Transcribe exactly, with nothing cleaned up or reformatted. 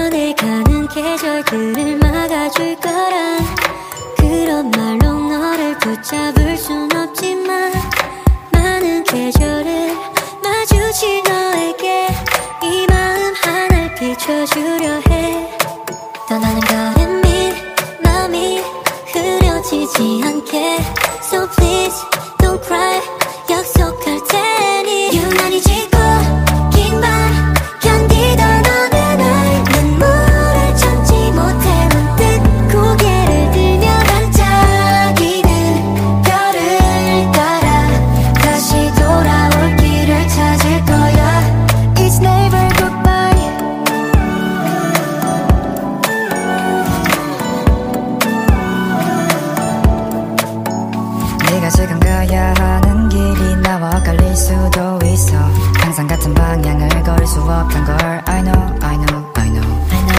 변해가는 계절들을 막아줄 거란 그런 말로 너를 붙잡을 순 없지만 많은 계절을 마주칠 너에게 이 마음 하나를 비춰주려 해. 떠나는 걸음이 마음이 흐려지지 않게 So please